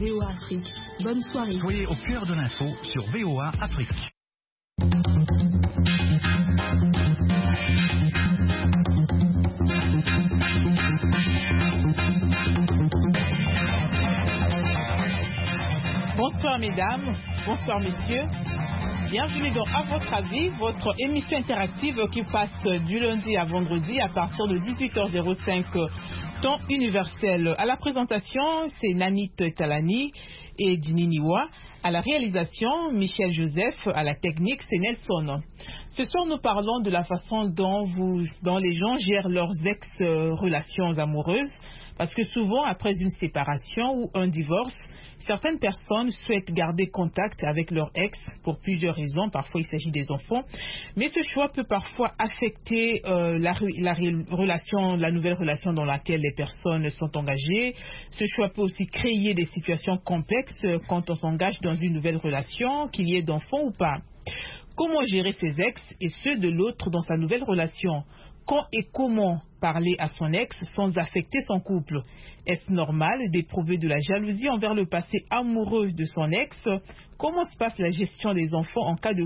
VOA Afrique. Bonne soirée. Soyez au cœur de l'info sur VOA Afrique. Bonsoir mesdames, bonsoir messieurs. Bienvenue dans À votre avis, votre émission interactive qui passe du lundi à vendredi à partir de 18h05 temps universel. À la présentation, c'est Nanit Talani et Dini Niwa. À la réalisation, Michel Joseph. À la technique, c'est Nelson. Ce soir, nous parlons de la façon dont les gens gèrent leurs ex-relations amoureuses. Parce que souvent, après une séparation ou un divorce, certaines personnes souhaitent garder contact avec leur ex pour plusieurs raisons. Parfois, il s'agit des enfants. Mais ce choix peut parfois affecter la nouvelle relation dans laquelle les personnes sont engagées. Ce choix peut aussi créer des situations complexes quand on s'engage dans une nouvelle relation, qu'il y ait d'enfants ou pas. Comment gérer ses ex et ceux de l'autre dans sa nouvelle relation? Quand et comment parler à son ex sans affecter son couple? Est-ce normal d'éprouver de la jalousie envers le passé amoureux de son ex? Comment se passe la gestion des enfants en cas de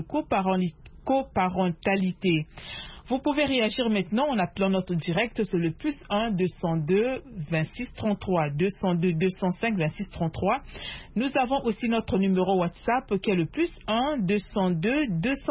coparentalité? Vous pouvez réagir maintenant en appelant notre direct sur le +1 202 26 33 202 205 26 33. Nous avons aussi notre numéro WhatsApp qui est le +1 202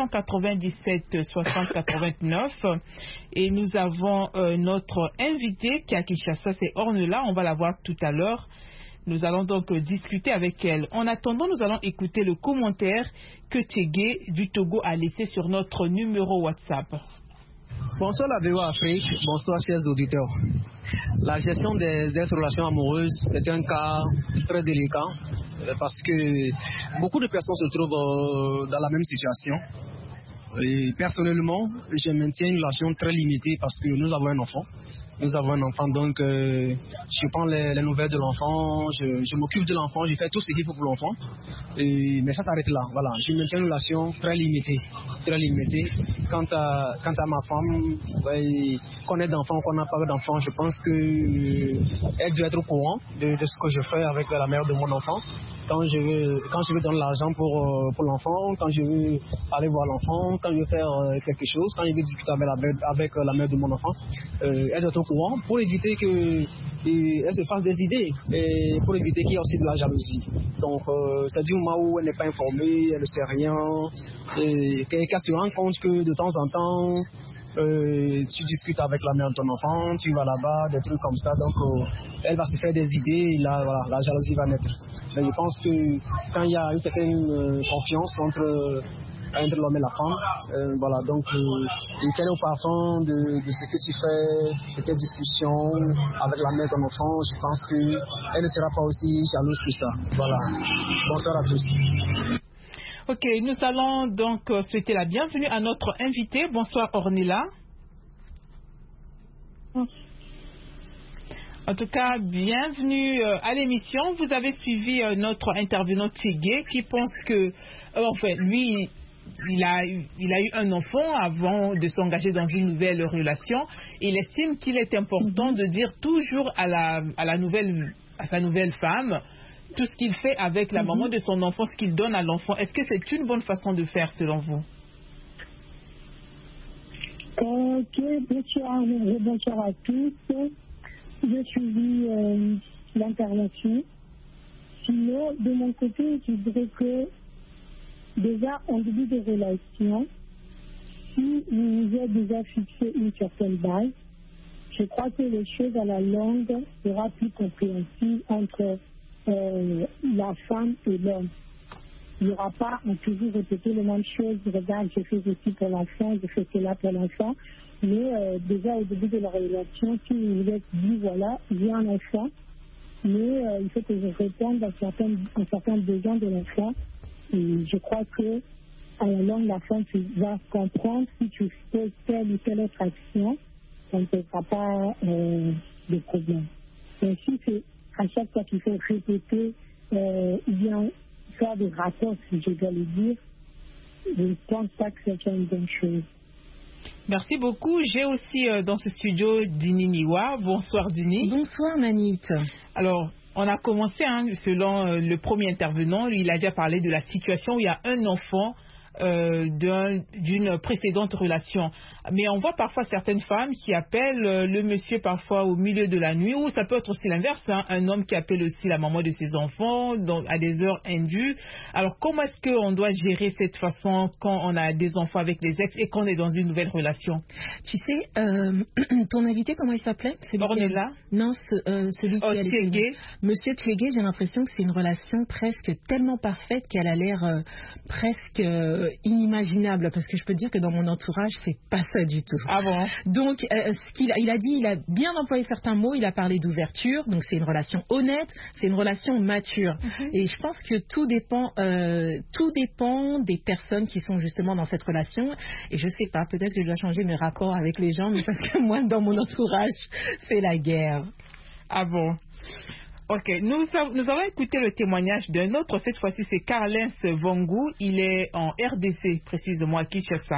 297 60 89. Et nous avons notre invité qui est à Kinshasa, c'est Ornella. On va la voir tout à l'heure. Nous allons donc discuter avec elle. En attendant, nous allons écouter le commentaire que Tchégué du Togo a laissé sur notre numéro WhatsApp. Bonsoir la VOA Afrique, bonsoir chers auditeurs. La gestion des ex-relations amoureuses est un cas très délicat parce que beaucoup de personnes se trouvent dans la même situation. Et personnellement, je maintiens une relation très limitée parce que nous avons un enfant. Donc je prends les nouvelles de l'enfant, je m'occupe de l'enfant, je fais tout ce qu'il faut pour l'enfant. Mais ça s'arrête là. Voilà, je maintiens une relation très limitée. Quant à ma femme, qu'on ait d'enfants, qu'on n'a pas d'enfants, je pense qu'elle doit être au courant de ce que je fais avec la mère de mon enfant. Quand je veux donner l'argent pour l'enfant, quand je veux aller voir l'enfant, quand je veux faire quelque chose, quand je veux discuter avec la mère de mon enfant, elle doit être au courant pour éviter qu'elle se fasse des idées et pour éviter qu'il y ait aussi de la jalousie. Donc c'est du moment où elle n'est pas informée, elle ne sait rien, et qu'elle se rend compte que de temps en temps, tu discutes avec la mère de ton enfant, tu vas là-bas, des trucs comme ça, donc elle va se faire des idées et là, voilà, la jalousie va naître. Mais je pense que quand il y a une certaine confiance entre l'homme et la femme, voilà, donc quel est au parfum de ce que tu fais, de tes discussions avec la mère de ton enfant, je pense qu'elle ne sera pas aussi jalouse que ça. Voilà, bonsoir à tous. Ok, nous allons donc souhaiter la bienvenue à notre invité. Bonsoir Ornella. En tout cas, bienvenue à l'émission. Vous avez suivi notre intervenant Tchégué qui pense que, lui, il a eu un enfant avant de s'engager dans une nouvelle relation. Il estime qu'il est important de dire toujours à sa nouvelle femme tout ce qu'il fait avec la maman de son enfant, ce qu'il donne à l'enfant. Est-ce que c'est une bonne façon de faire selon vous? Ok, bonsoir à tous. J'ai suivi l'intervention. Sinon, de mon côté, je dirais que déjà en début de relation, si vous vous êtes déjà fixé une certaine base, je crois que les choses à la longue seront plus compréhensibles entre la femme et l'homme. Il n'y aura pas à toujours répéter les mêmes choses. Regarde, je fais ceci pour l'enfant, je fais cela pour l'enfant. Mais déjà au début de la relation, si vous vous êtes dit, voilà, j'ai un enfant, mais il faut que je réponde à certains besoins de l'enfant. Et je crois que à la longue, la femme va comprendre si tu fais telle ou telle autre action, ça ne posera pas de problème. Mais si c'est à chaque fois qu'il faut répéter, bien faire des rapports, si je dois le dire, je ne pense pas que c'est une bonne chose. Merci beaucoup. J'ai aussi dans ce studio Dini Niwa. Bonsoir Dini. Bonsoir Nanit. Alors, On a commencé, selon le premier intervenant, il a déjà parlé de la situation où il y a un enfant d'une précédente relation. Mais on voit parfois certaines femmes qui appellent le monsieur parfois au milieu de la nuit, ou ça peut être aussi l'inverse, un homme qui appelle aussi la maman de ses enfants à des heures indues. Alors comment est-ce qu'on doit gérer cette façon quand on a des enfants avec les ex et qu'on est dans une nouvelle relation? Tu sais, ton invité, comment il s'appelait? Ornella? Non, celui qui Thiégué. Monsieur Thiégué, j'ai l'impression que c'est une relation presque tellement parfaite qu'elle a l'air presque inimaginable, parce que je peux te dire que dans mon entourage, c'est pas ça du tout. Ah bon? Donc, il a dit, il a bien employé certains mots, il a parlé d'ouverture, donc c'est une relation honnête, c'est une relation mature. Et je pense que tout dépend des personnes qui sont justement dans cette relation. Et je sais pas, peut-être que je dois changer mes rapports avec les gens, mais parce que moi, dans mon entourage, c'est la guerre. Ah bon? Ok, nous allons écouter le témoignage d'un autre. Cette fois-ci, c'est Carlens Vongou. Il est en RDC, précisément à Kinshasa.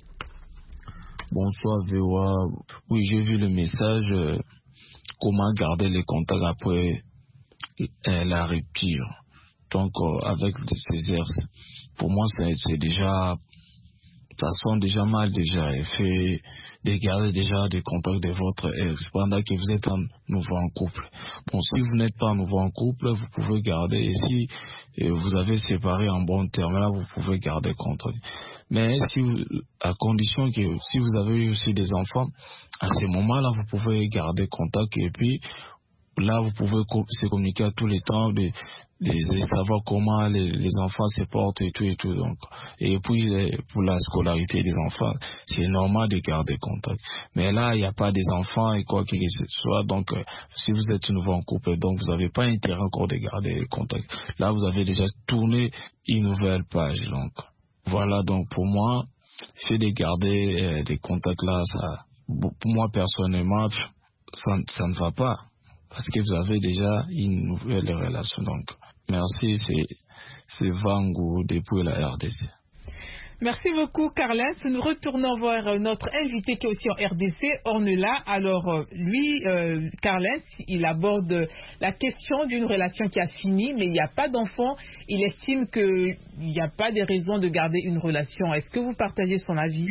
Bonsoir VOA. Oui, j'ai vu le message. Comment garder les contacts après la rupture. Donc, avec ces ex, pour moi, c'est déjà... Ça sonne déjà mal déjà. Et fait de garder déjà des contacts de votre ex pendant que vous êtes nouveau en couple. Bon, si vous n'êtes pas nouveau en couple, vous pouvez garder. Et si vous avez séparé en bon terme, là, vous pouvez garder contact. Mais à condition que si vous avez eu aussi des enfants, à ce moment-là, vous pouvez garder contact. Et puis, là, vous pouvez se communiquer à tous les temps, de savoir comment les enfants se portent et tout. Donc. Et puis, pour la scolarité des enfants, c'est normal de garder contact. Mais là, il n'y a pas des enfants et quoi que ce soit. Donc, si vous êtes nouveau en couple, donc vous n'avez pas intérêt encore de garder contact. Là, vous avez déjà tourné une nouvelle page. Donc, voilà. Donc, pour moi, c'est de garder des contacts là. Ça, pour moi, personnellement, ça ne va pas. Parce que vous avez déjà une nouvelle relation. Donc, merci, c'est Vangou depuis la RDC. Merci beaucoup, Carlens. Nous retournons vers notre invité qui est aussi en RDC, Ornella. Alors, lui, Carlens, il aborde la question d'une relation qui a fini, mais il n'y a pas d'enfant. Il estime qu'il n'y a pas de raison de garder une relation. Est-ce que vous partagez son avis?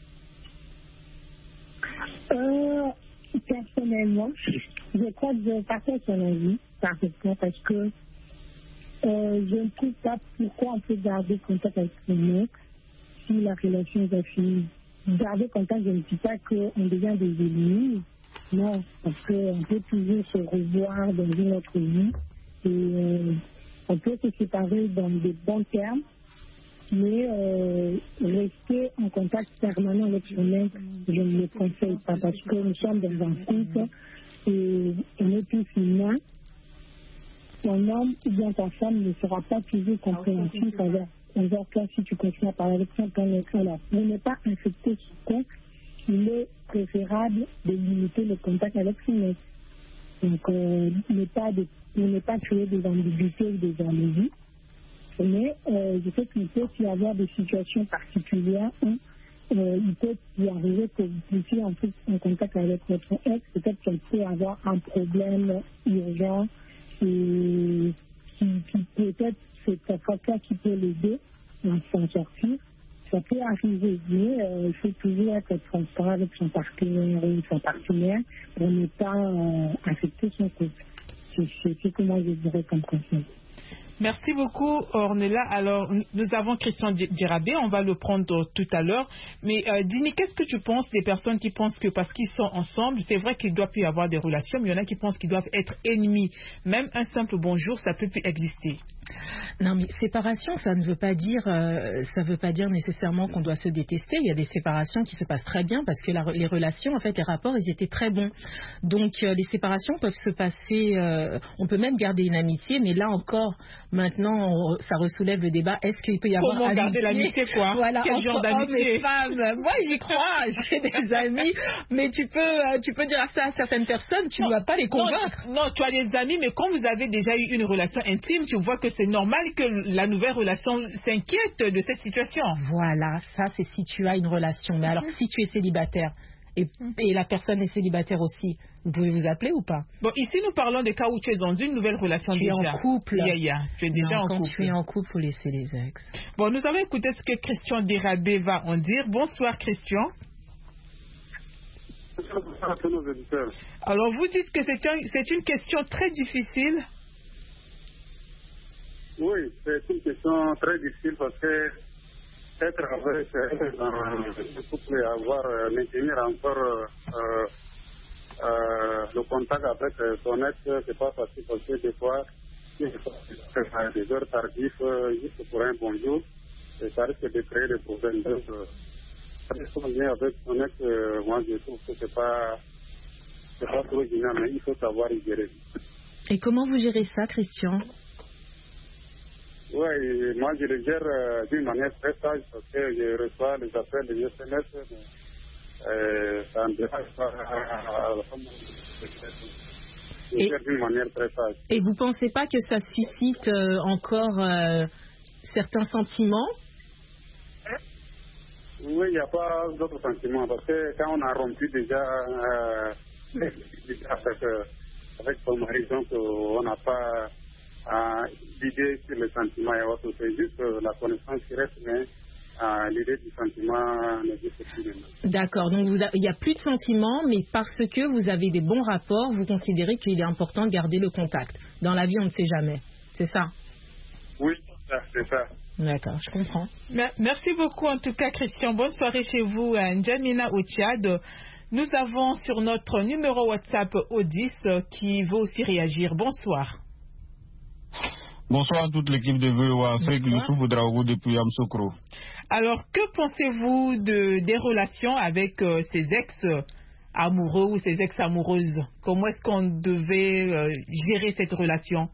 Personnellement, je crois que je partage son avis parfaitement parce que je ne trouve pas pourquoi on peut garder contact avec son mec si la relation est finie. Garder contact, je ne dis pas qu'on devient des ennemis, non, parce qu'on peut toujours se revoir dans une autre vie et on peut se séparer dans de bons termes. Mais rester en contact permanent avec son mec, je ne le conseille pas parce que nous sommes dans un couple et on est tous humains. Ton homme ou bien ta femme ne sera pas toujours compréhensif envers toi si tu continues à parler avec son mec. Alors, ne n'est pas infecter son compte, il est préférable de limiter le contact avec son mec. Donc, ne pas créer des ambiguïtés ou des jalousies. Mais je sais qu'il peut y avoir des situations particulières où il peut y arriver que vous puissiez entrer en contact avec votre ex. Peut-être qu'elle peut avoir un problème urgent et qui peut-être c'est cette fois-là qui peut l'aider à s'en sortir. Ça peut arriver, mais il faut toujours être transparent avec son partenaire ou son partenaire pour ne pas affecter son couple. C'est comment je dirais comme conseil. Merci beaucoup, Ornella. Alors, nous avons Christian Djirabé, on va le prendre tout à l'heure. Mais Dini, qu'est-ce que tu penses des personnes qui pensent que parce qu'ils sont ensemble, c'est vrai qu'il doit plus y avoir des relations, mais il y en a qui pensent qu'ils doivent être ennemis. Même un simple bonjour, ça peut plus exister. Non, mais séparation, ça ne veut pas dire nécessairement qu'on doit se détester. Il y a des séparations qui se passent très bien parce que les relations, en fait, les rapports, ils étaient très bons. Donc, les séparations peuvent se passer. On peut même garder une amitié, mais là encore, maintenant, ça ressoulève le débat. Est-ce qu'il peut y avoir comment garder l'amitié, quoi? Voilà, quel genre d'amitié? Femmes. Moi, j'y crois. J'ai des amis, mais tu peux dire ça à certaines personnes. Tu ne vas pas les convaincre. Non, tu as des amis, mais quand vous avez déjà eu une relation intime, tu vois que c'est normal que la nouvelle relation s'inquiète de cette situation. Voilà, ça c'est si tu as une relation. Mais alors si tu es célibataire, et la personne est célibataire aussi, vous pouvez vous appeler ou pas? Bon, ici nous parlons des cas où tu es dans une nouvelle relation tu déjà. Tu es en couple. Tu es déjà en couple. Quand tu es en couple, il faut laisser les ex. Bon, nous allons écouter ce que Christian Dirabé va en dire. Bonsoir Christian. Alors vous dites que c'est une question très difficile. Oui, c'est une question très difficile parce que être avec le couple et avoir maintenir encore le contact avec son ex, c'est pas facile parce que des fois, à des heures tardives, juste pour un bonjour, ça risque de créer des problèmes. Donc, avec son ex, moi je trouve que c'est pas trop génial, mais il faut savoir y gérer. Et comment vous gérez ça, Christian? Oui, moi je le gère d'une manière très sage parce que je reçois les appels des SMS, ça me dérange pas. Je gère d'une manière très sage. Et vous pensez pas que ça suscite encore certains sentiments? Oui, il n'y a pas d'autres sentiments parce que quand on a rompu déjà avec son mari, donc on n'a pas l'idée sur le sentiment et autres, c'est juste la connaissance qui reste, mais l'idée du sentiment n'existe plus maintenant. D'accord, donc il n'y a plus de sentiments, mais parce que vous avez des bons rapports, vous considérez qu'il est important de garder le contact. Dans la vie, on ne sait jamais, c'est ça? Oui, c'est ça. D'accord, je comprends. Merci beaucoup en tout cas Christian. Bonne soirée chez vous, N'Djamena au Tchad. Nous avons sur notre numéro WhatsApp Au10 qui veut aussi réagir. Bonsoir. Bonsoir à toute l'équipe de VOA Afrique, Youssouf Oudraogo depuis Yamoussoukro. Alors, que pensez-vous des relations avec ces ex-amoureux ou ces ex-amoureuses? Comment est-ce qu'on devait gérer cette relation?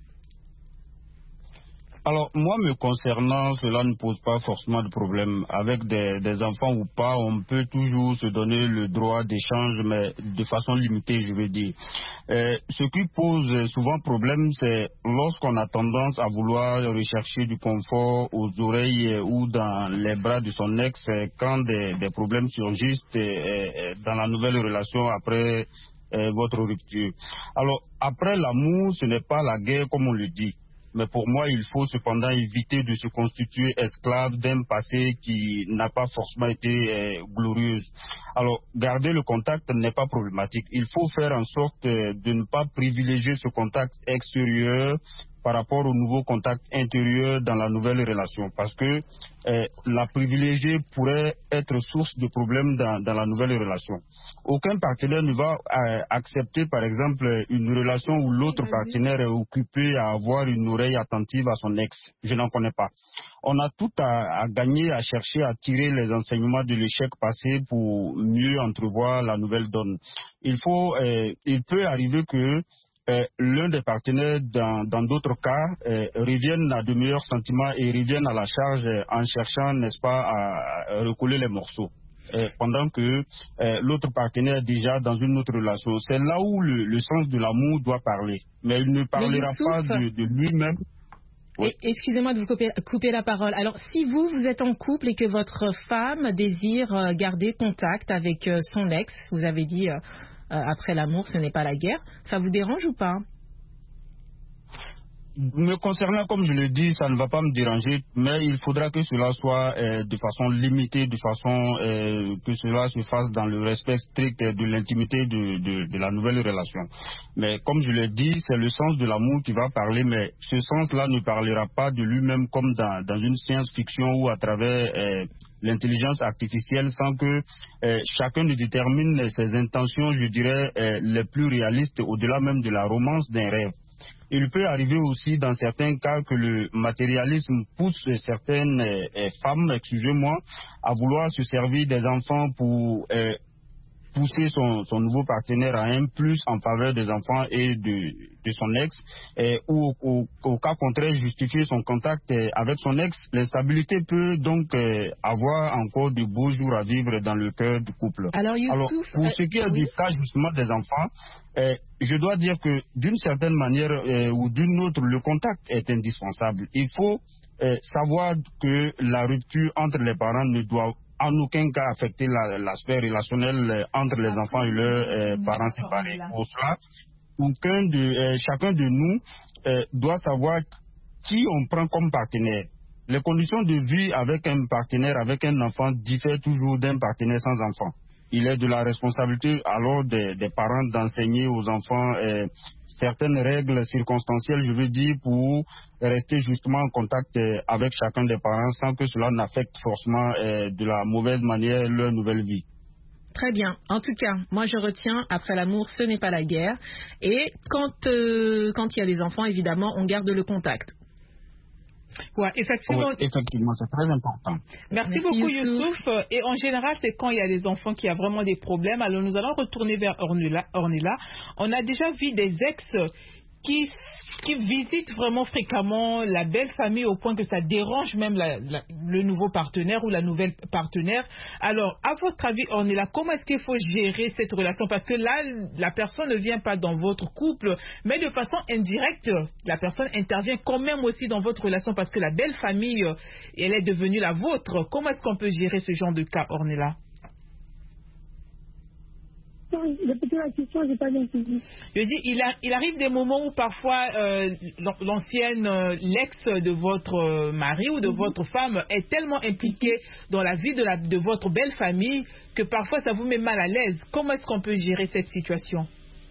Alors, moi, me concernant, cela ne pose pas forcément de problème. Avec des enfants ou pas, on peut toujours se donner le droit d'échange, mais de façon limitée, je veux dire. Ce qui pose souvent problème, c'est lorsqu'on a tendance à vouloir rechercher du confort aux oreilles ou dans les bras de son ex, quand des problèmes surgissent dans la nouvelle relation après votre rupture. Alors, après l'amour, ce n'est pas la guerre comme on le dit. Mais pour moi, il faut cependant éviter de se constituer esclave d'un passé qui n'a pas forcément été glorieux. Alors, garder le contact n'est pas problématique. Il faut faire en sorte de ne pas privilégier ce contact extérieur par rapport au nouveau contact intérieur dans la nouvelle relation. Parce que la privilégiée pourrait être source de problèmes dans la nouvelle relation. Aucun partenaire ne va accepter, par exemple, une relation où l'autre partenaire est occupé à avoir une oreille attentive à son ex. Je n'en connais pas. On a tout à gagner à chercher à tirer les enseignements de l'échec passé pour mieux entrevoir la nouvelle donne. Il peut arriver que l'un des partenaires, dans d'autres cas, revienne à de meilleurs sentiments et revienne à la charge en cherchant, n'est-ce pas, à recoller les morceaux. Pendant que l'autre partenaire est déjà dans une autre relation. C'est là où le sens de l'amour doit parler. Mais il ne parlera pas de lui-même. Oui. Excusez-moi de vous couper la parole. Alors, si vous êtes en couple et que votre femme désire garder contact avec son ex, vous avez dit après l'amour, ce n'est pas la guerre, ça vous dérange ou pas? Me concernant, comme je le dis, ça ne va pas me déranger, mais il faudra que cela soit de façon limitée, de façon que cela se fasse dans le respect strict de l'intimité de la nouvelle relation. Mais comme je l'ai dit, c'est le sens de l'amour qui va parler, mais ce sens-là ne parlera pas de lui-même comme dans une science-fiction ou à travers l'intelligence artificielle, sans que chacun ne détermine ses intentions, je dirais, les plus réalistes, au-delà même de la romance d'un rêve. Il peut arriver aussi dans certains cas que le matérialisme pousse certaines femmes, excusez-moi, à vouloir se servir des enfants pour pousser son nouveau partenaire à un plus en faveur des enfants et de son ex, ou au cas contraire justifier son contact avec son ex. L'instabilité peut donc avoir encore de beaux jours à vivre dans le cœur du couple. Alors, Youssouf, pour ce qui est du cas justement des enfants, je dois dire que d'une certaine manière ou d'une autre, le contact est indispensable. Il faut savoir que la rupture entre les parents ne doit en aucun cas affecter l'aspect relationnel entre les enfants et leurs parents séparés. Pour cela, chacun de nous doit savoir qui on prend comme partenaire. Les conditions de vie avec un partenaire, avec un enfant, diffèrent toujours d'un partenaire sans enfant. Il est de la responsabilité alors des parents d'enseigner aux enfants certaines règles circonstancielles, je veux dire, pour rester justement en contact avec chacun des parents sans que cela n'affecte forcément de la mauvaise manière leur nouvelle vie. Très bien. En tout cas, moi je retiens, après l'amour, ce n'est pas la guerre. Et quand il y a des enfants, évidemment, on garde le contact. Ouais, effectivement. Oui, effectivement, c'est très important. Merci beaucoup, Youssouf. Et en général, c'est quand il y a des enfants qui ont vraiment des problèmes. Alors, nous allons retourner vers Ornella. On a déjà vu des ex qui visitent vraiment fréquemment la belle famille au point que ça dérange même le nouveau partenaire ou la nouvelle partenaire. Alors, à votre avis, Ornella, comment est-ce qu'il faut gérer cette relation? Parce que là, la personne ne vient pas dans votre couple, mais de façon indirecte, la personne intervient quand même aussi dans votre relation parce que la belle famille, elle est devenue la vôtre. Comment est-ce qu'on peut gérer ce genre de cas, Ornella? Répétez la question, j'ai pas bien saisi. Je dis, il arrive des moments où parfois l'ancienne, l'ex de votre mari ou de votre femme est tellement impliquée dans la vie de votre belle famille que parfois ça vous met mal à l'aise. Comment est-ce qu'on peut gérer cette situation?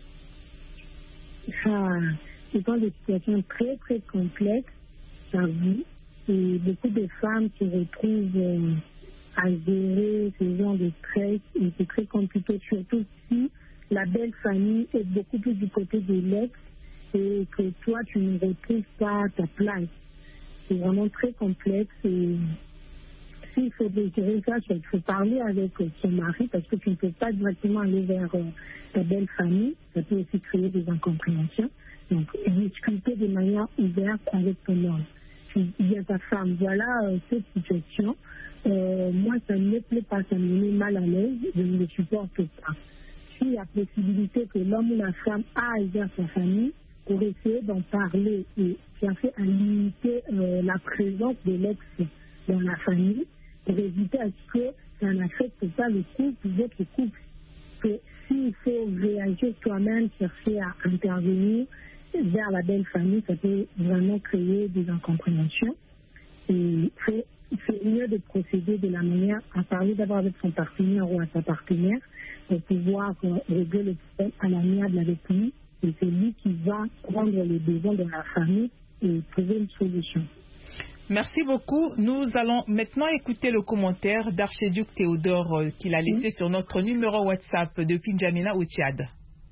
Ce sont des situations très très complexes, j'avoue. Et beaucoup de femmes se retrouvent à gérer ce genre de stress et c'est très compliqué, surtout si la belle famille est beaucoup plus du côté de l'ex et que toi tu ne retrouves pas ta place. C'est vraiment très complexe et s'il faut gérer ça, il faut parler avec son mari parce que tu ne peux pas directement aller vers ta belle famille, ça peut aussi créer des incompréhensions. Donc discuter de manière ouverte avec ton homme. Tu dis à ta femme, voilà cette situation. Moi, ça ne me plaît pas, ça me met mal à l'aise, je ne le supporte pas. S'il y a possibilité que l'homme ou la femme aille vers sa famille pour essayer d'en parler et chercher à limiter la présence de l'ex dans la famille, pour éviter à ce que ça n'affecte pas le couple, votre couple. Que s'il faut réagir toi-même, chercher à intervenir vers la belle famille, ça peut vraiment créer des incompréhensions. Et c'est mieux de procéder de la manière à parler d'abord avec son partenaire ou à sa partenaire pour pouvoir régler le problème à l'amiable avec lui. Et c'est lui qui va prendre les besoins de la famille et trouver une solution. Merci beaucoup. Nous allons maintenant écouter le commentaire d'Archiduc Théodore qu'il a laissé sur notre numéro WhatsApp depuis N'Djamena au Tchad.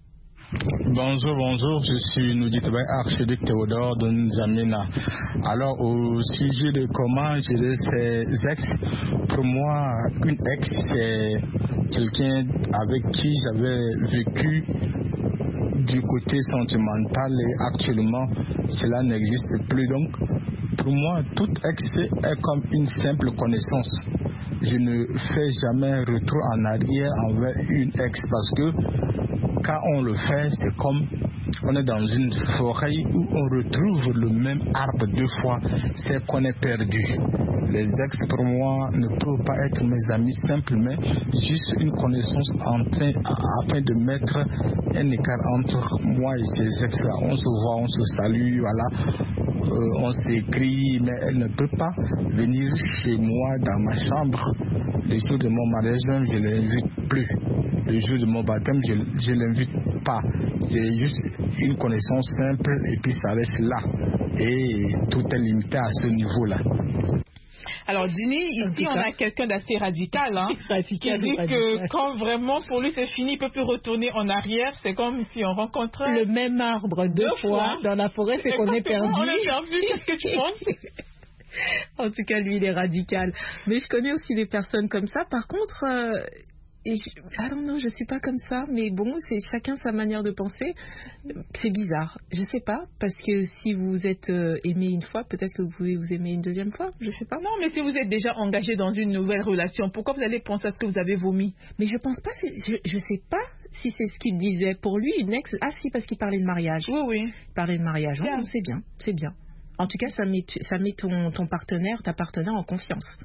Bonjour, je suis Nouditaba, archiduc Théodore de N'Djamena. Alors, au sujet de comment gérer ces ex, pour moi, une ex, c'est quelqu'un avec qui j'avais vécu du côté sentimental et actuellement, cela n'existe plus. Donc, pour moi, toute ex est comme une simple connaissance. Je ne fais jamais retour en arrière envers une ex parce que quand on le fait, c'est comme on est dans une forêt où on retrouve le même arbre deux fois, c'est qu'on est perdu. Les ex, pour moi, ne peuvent pas être mes amis simplement, juste une connaissance afin de mettre un écart entre moi et ces ex-là. On se voit, on se salue, voilà, on s'écrit, mais elle ne peut pas venir chez moi dans ma chambre. Le jour de mon mariage, même, je ne l'invite plus. Le jour de mon baptême, je ne l'invite pas. C'est juste une connaissance simple et puis ça reste là. Et tout est limité à ce niveau-là. Alors, Dini, ici, on a quelqu'un d'assez radical, hein, qui dit que quand vraiment, pour lui, c'est fini, il ne peut plus retourner en arrière. C'est comme si on rencontrait le même arbre deux fois dans la forêt, c'est qu'on est perdu. On est perdu, qu'est-ce que tu penses? En tout cas, lui, il est radical. Mais je connais aussi des personnes comme ça. Par contre, je ne suis pas comme ça, mais bon, c'est chacun sa manière de penser. C'est bizarre, je sais pas, parce que si vous êtes aimé une fois, peut-être que vous pouvez vous aimer une deuxième fois, je sais pas. Non, mais si vous êtes déjà engagé dans une nouvelle relation, pourquoi vous allez penser à ce que vous avez vomi? Mais je pense pas, je sais pas si c'est ce qu'il disait. Pour lui, une ex, si, parce qu'il parlait de mariage. Oui. Il parlait de mariage, non, c'est bien. En tout cas, ça met ton partenaire, ta partenaire en confiance.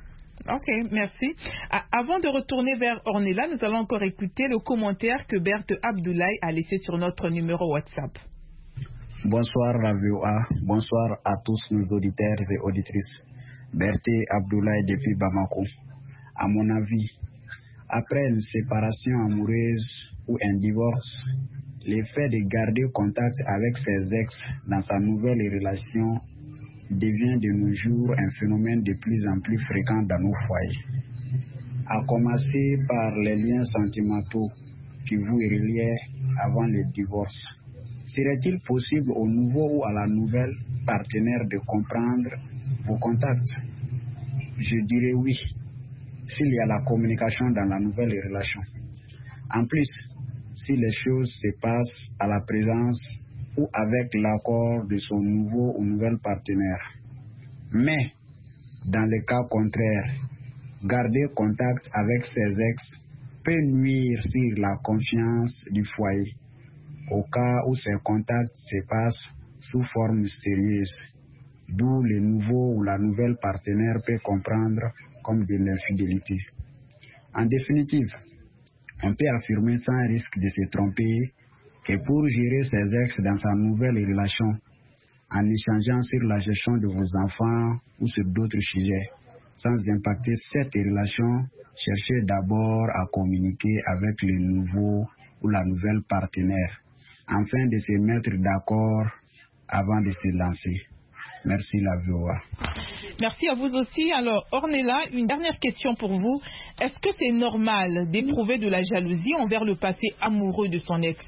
Ok, merci. Avant de retourner vers Ornella, nous allons encore écouter le commentaire que Berthe Abdoulaye a laissé sur notre numéro WhatsApp. Bonsoir la VOA, bonsoir à tous nos auditeurs et auditrices. Berthe Abdoulaye depuis Bamako. À mon avis, après une séparation amoureuse ou un divorce, le fait de garder contact avec ses ex dans sa nouvelle relation devient de nos jours un phénomène de plus en plus fréquent dans nos foyers. À commencer par les liens sentimentaux qui vous reliaient avant le divorce. Serait-il possible au nouveau ou à la nouvelle partenaire de comprendre vos contacts? Je dirais oui, s'il y a la communication dans la nouvelle relation. En plus, si les choses se passent à la présence ou avec l'accord de son nouveau ou nouvel partenaire. Mais, dans le cas contraire, garder contact avec ses ex peut nuire sur la confiance du foyer, au cas où ces contacts se passent sous forme mystérieuse, d'où le nouveau ou la nouvelle partenaire peut comprendre comme de l'infidélité. En définitive, on peut affirmer sans risque de se tromper que pour gérer ses ex dans sa nouvelle relation, en échangeant sur la gestion de vos enfants ou sur d'autres sujets, sans impacter cette relation, cherchez d'abord à communiquer avec le nouveau ou la nouvelle partenaire, afin de se mettre d'accord avant de se lancer. Merci la VOA. Merci à vous aussi. Alors, Ornella, une dernière question pour vous. Est-ce que c'est normal d'éprouver de la jalousie envers le passé amoureux de son ex?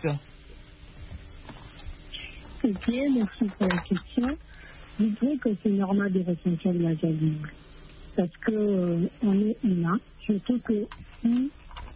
Ok, merci pour la question. Je dirais que c'est normal de ressentir de la jalousie. Parce que on est humain. Surtout que si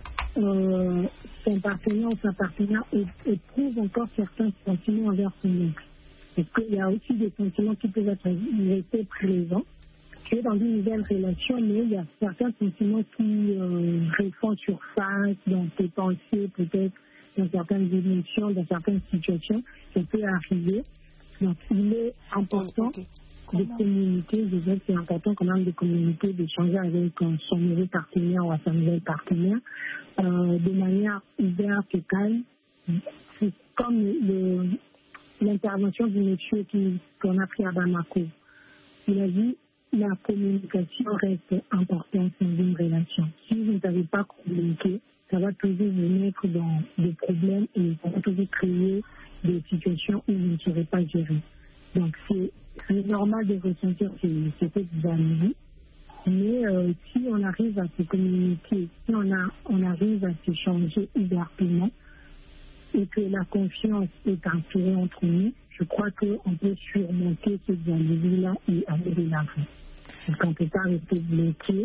son partenaire ou sa partenaire éprouve encore certains sentiments envers son ex. Parce qu'il y a aussi des sentiments qui peuvent être présents. Tu es dans une nouvelle relation, mais il y a certains sentiments qui refont surface dans tes pensées, peut-être dans certaines émotions, dans certaines situations. Ça peut arriver. Donc, il est important de communiquer. Je dirais que c'est important quand même de communiquer, d'échanger avec son nouveau partenaire ou à sa nouvelle partenaire de manière ouverte et calme. C'est comme l'intervention du monsieur qu'on a pris à Bamako. Il a dit la communication reste importante dans une relation. Si vous ne savez pas communiquer, ça va toujours vous mettre dans des problèmes et ça va toujours créer des situations où vous ne saurez pas gérer. Donc c'est normal de ressentir cette jalousie, mais si on arrive à se communiquer, si on arrive à s'échanger ouvertement, et que la confiance est instaurée entre nous, je crois qu'on peut surmonter cette jalousie-là et aller de l'avant. Donc on ne peut pas rester bloqué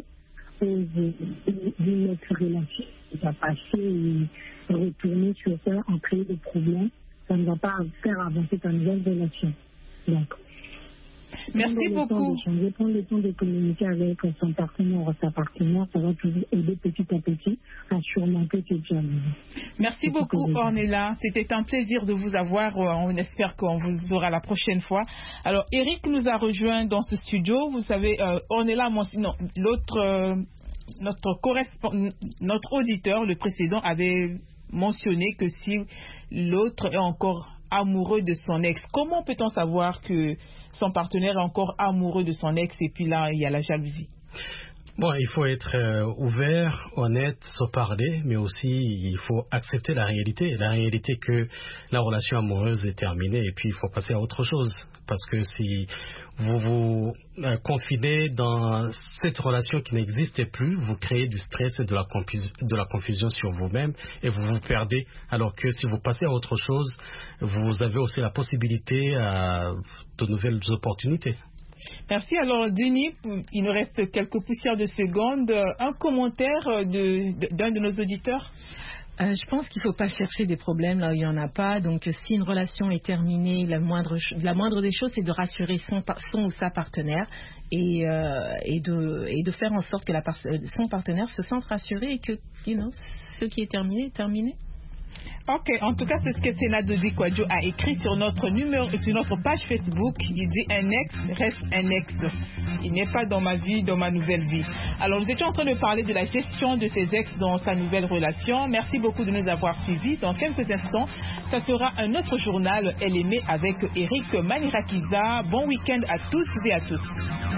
d'une autre relation qui va passer et retourner sur ça, en créer des problèmes. Ça ne va pas faire avancer ta nouvelle relation. Donc, merci beaucoup. Prendre le temps de communiquer avec son partenaire ou sa partenaire, ça va toujours aider petit à petit à surmonter cette jalousie. Merci beaucoup, Ornella. C'était un plaisir de vous avoir. On espère qu'on vous aura la prochaine fois. Alors, Eric nous a rejoint dans ce studio. Vous savez, Ornella, notre auditeur, le précédent, avait mentionné que si l'autre est encore amoureux de son ex, comment peut-on savoir que son partenaire est encore amoureux de son ex et puis là, il y a la jalousie? Bon, il faut être ouvert, honnête, se parler, mais aussi il faut accepter la réalité que la relation amoureuse est terminée et puis il faut passer à autre chose. Parce que si vous vous confinez dans cette relation qui n'existe plus, vous créez du stress et de la confusion sur vous-même et vous vous perdez. Alors que si vous passez à autre chose, vous avez aussi la possibilité à de nouvelles opportunités. Merci. Alors, Denis, il nous reste quelques poussières de secondes. Un commentaire d'un de nos auditeurs? Je pense qu'il ne faut pas chercher des problèmes là où il n'y en a pas. Donc, si une relation est terminée, la moindre des choses, c'est de rassurer son ou sa partenaire et de faire en sorte que son partenaire se sente rassuré et que, ce qui est terminé est terminé. Ok, en tout cas, c'est ce que Senado Dikwadjo a écrit sur notre page Facebook. Il dit un ex reste un ex. Il n'est pas dans ma vie, dans ma nouvelle vie. Alors, nous étions en train de parler de la gestion de ses ex dans sa nouvelle relation. Merci beaucoup de nous avoir suivis. Dans quelques instants, ça sera un autre journal Elle aimée avec Eric Manirakiza. Bon week-end à toutes et à tous.